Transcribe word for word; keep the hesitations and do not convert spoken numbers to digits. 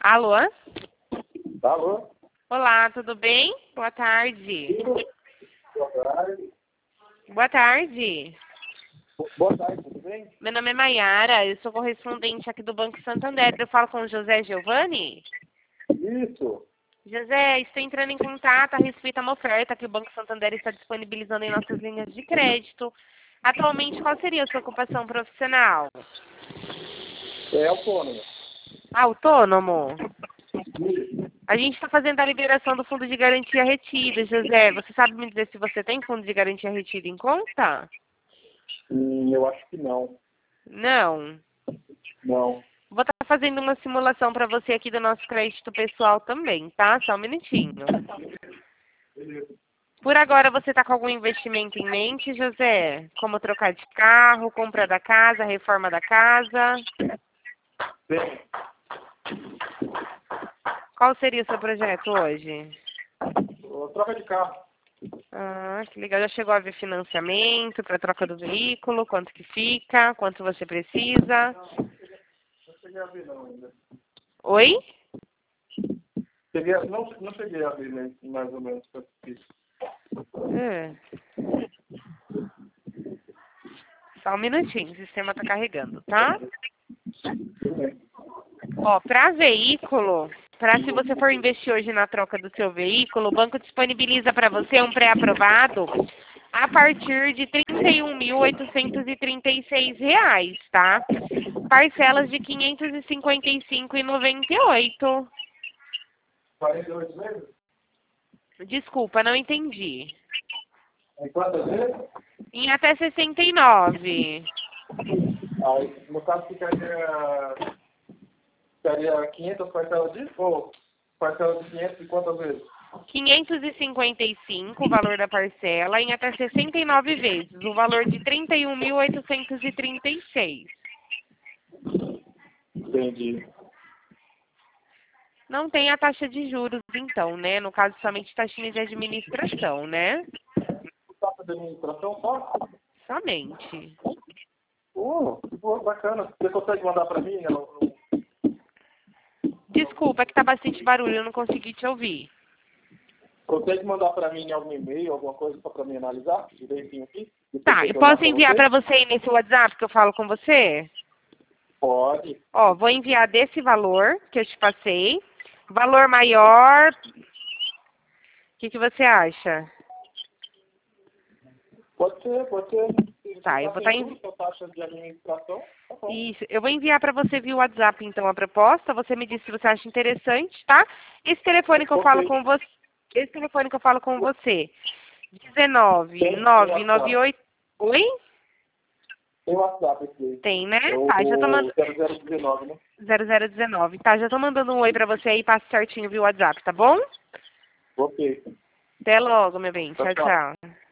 Alô? Alô? Olá, tudo bem? Boa tarde. Boa tarde. Boa tarde. Boa tarde, tudo bem? Meu nome é Maiara, eu sou correspondente aqui do Banco Santander. Eu falo com o José Giovanni? Isso. José, estou entrando em contato a respeito de uma oferta que o Banco Santander está disponibilizando em nossas linhas de crédito. Atualmente, qual seria a sua ocupação profissional? É autônomo. Autônomo? A gente está fazendo a liberação do fundo de garantia retido, José. Você sabe me dizer se você tem fundo de garantia retido em conta? Hum, eu acho que não. Não. Não. Vou estar fazendo uma simulação para você aqui do nosso crédito pessoal também, tá? Só um minutinho. Beleza. Por agora, você está com algum investimento em mente, José? Como trocar de carro, compra da casa, reforma da casa? Bem, Qual seria o seu projeto hoje? ô, troca de carro. Ah, que legal. Já chegou a ver financiamento para troca do veículo? Quanto que fica? Quanto você precisa? Não cheguei a ver não ainda. Oi? Cheguei a, não, não cheguei a ver, né, mais ou menos quanto fiz. É. Só um minutinho, o sistema está carregando, tá? Tudo bem. Ó, para veículo, para se você for investir hoje na troca do seu veículo, o banco disponibiliza para você um pré-aprovado a partir de trinta e um mil oitocentos e trinta e seis reais, tá? Parcelas de quinhentos e cinquenta e cinco reais e noventa e oito centavos. quarenta e oito vezes? Desculpa, não entendi. Em quantas vezes? Em até sessenta e nove. Aí, no caso, ficaria, ficaria quinhentas parcelas de... Ou parcelas de quinhentas e quantas vezes? quinhentos e cinquenta e cinco o valor da parcela em até sessenta e nove vezes, o valor de trinta e um mil oitocentos e trinta e seis. Entendi. Não tem a taxa de juros, então, né? No caso, somente taxinha de administração, né? Taxa de administração só? Somente. Oh, que boa, bacana. Você consegue mandar para mim? Não, não... Desculpa, é que tá bastante barulho, eu não consegui te ouvir. Consegue mandar para mim em algum e-mail, alguma coisa só para mim analisar direitinho aqui? Depois Tá, que eu eu olhar posso para enviar você? pra você aí nesse WhatsApp que eu falo com você? Pode. Ó, vou enviar desse valor que eu te passei. Valor maior. O que, que você acha? Pode ser, pode ser. Se Tá, eu já vou tem estar envi... tudo, sua taxa de administração, tá bom. Isso, eu vou enviar para você via WhatsApp, então, a proposta. Você me diz se você acha interessante, tá? Esse telefone que eu falo Ok. com você, esse telefone que eu falo com você, dezenove, Tem, tem nove nove WhatsApp. oito. Oi? Tem WhatsApp esse aí. Tem, né? É o, Tá, já tô o mandando. zero zero um nove, né? zero zero um nove. Tá, já tô mandando um oi pra você aí, passa certinho via WhatsApp, tá bom? Ok. Até logo, meu bem. Tchau, Tchau, tchau. tchau.